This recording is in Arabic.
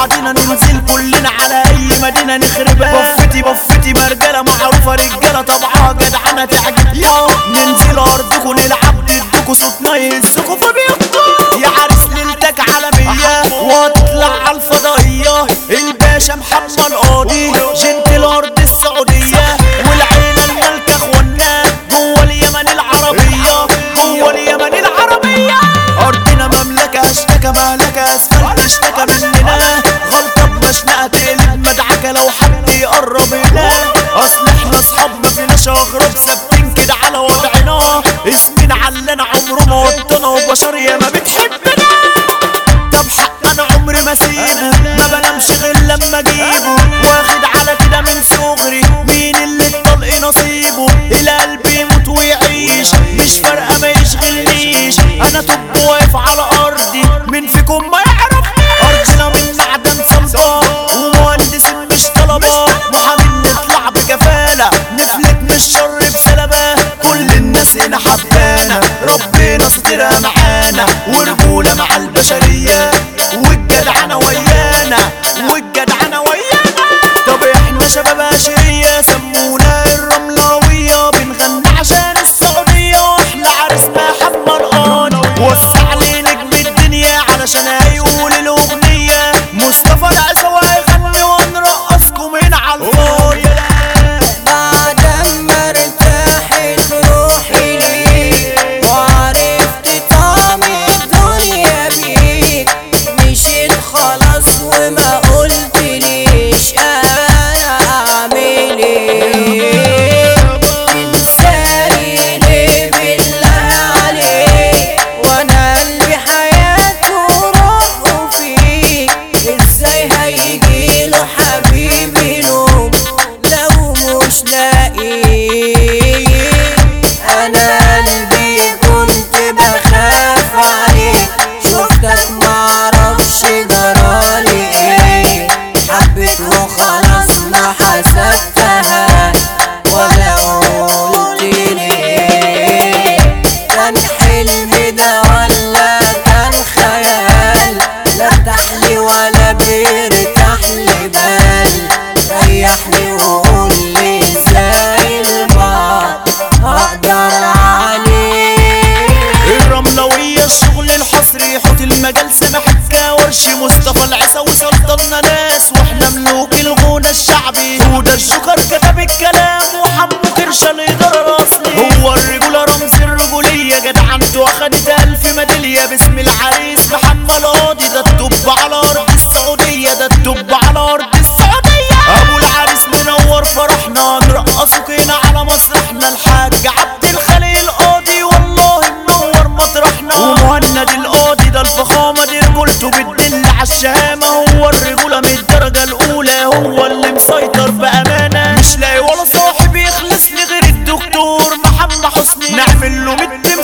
بعضنا ننزل كلنا على اي مدينة نخربها. بفتي مرجلة معروفة رجالة طبعها جدعنة تعجبها. ننزل ارضكوا نلعب ضدكوا صوتنا يهزكوا فبيقوا. يا عريس ليلتك عالمية واطلع عالفضائية. الباشا محمد قاضي جنت الارض السعودية والعيلة الملكة اخوانا جوه اليمن العربية. جوه اليمن العربية ارضنا مملكة اشتكى مهلكة اسفلت اشتكى مننا. غلطة بمشنقة تقلب مدعكة لو حد يقرب هنا. اصل احنا اصحاب مفيناش اغراب ثابتين كده على وضعنا. اسمنا علنا عمره ما وطنا وبشر ياما بتحبنا. طب حق انا عمري ما اسيبه ما بنامش غير لما اجيبه. واخد على كده من صغري مين اللي الطلق نصيبه. القلب يموت ويعيش مش فارقه ما يشغلنيش. انا طب واقف على ارضي مين فيكم ما يعرف. ارضنا من معدن صلبه ومهندس مش طلبه. محامين نطلع بكفاله نفلت من الشر بسلبه. كل الناس هنا حبانا ربنا سترها معانا. ورجوله مع البشريه والجدعنه ويانا والجدعنه ويانا. طب احنا شباب عشريه سمونا الرملاويه. بنغني عشان السعوديه واحنا عرسنا محمد قاضي. وسع لي نجم الدنيا علشان هيقول الاغنيه. مصطفى العيسى هيغني ونرقصكم هنا عالفاضي. بعد ما ارتاحت روحي ليك وعرفت طعم الدنيا بيك. مشيت خلاص وما قلتليش انا اعمل ايه. تنساني ليه بالله عليك وانا قلبي حياته روحه فيك. ازاي هيجيله حبيبي نوم لو مش لاقيك. انا قلبي كنت بخاف عليك شفتك معرفش جرالي ايه. حبيت وخلاص ما حسبتها ولا قلت ليه. كان حلم ده ولا كان خيال. لا ارتاحلي ولا بيرتاحلي بال. ريحني وقولي ازاي البعض هقدر عليه. الرملوية الشغل الحصري حوت المجال سامح الكاورش. مصطفى العيسى وسلطنا ناس واحنا ملوك الغنى الشعبي. هدى الجوكر كتب الكلام وحمو كرشة الإدارة الأصلي. هو الرجولة رمز الرجولية جدعنته أخدت 1000 ميدالية. باسم العريس محمد قاضي ده الطب على أرض السعودية. ده الطب على أرض السعودية. أبو العريس منور فرحنا نرقصك هنا على مسرحنا. الحاج عبد الخليل القاضي والله منور مطرحنا. ومهند القاضي ده الفخامة دي رجولته بتدل عالشهامة. هو الرجولة من الدرجة الأولى هو اللي مسيطر بأمانة. مش لاقي ولا صاحب يخلص لي غير الدكتور محمد حسني. نعمل له 100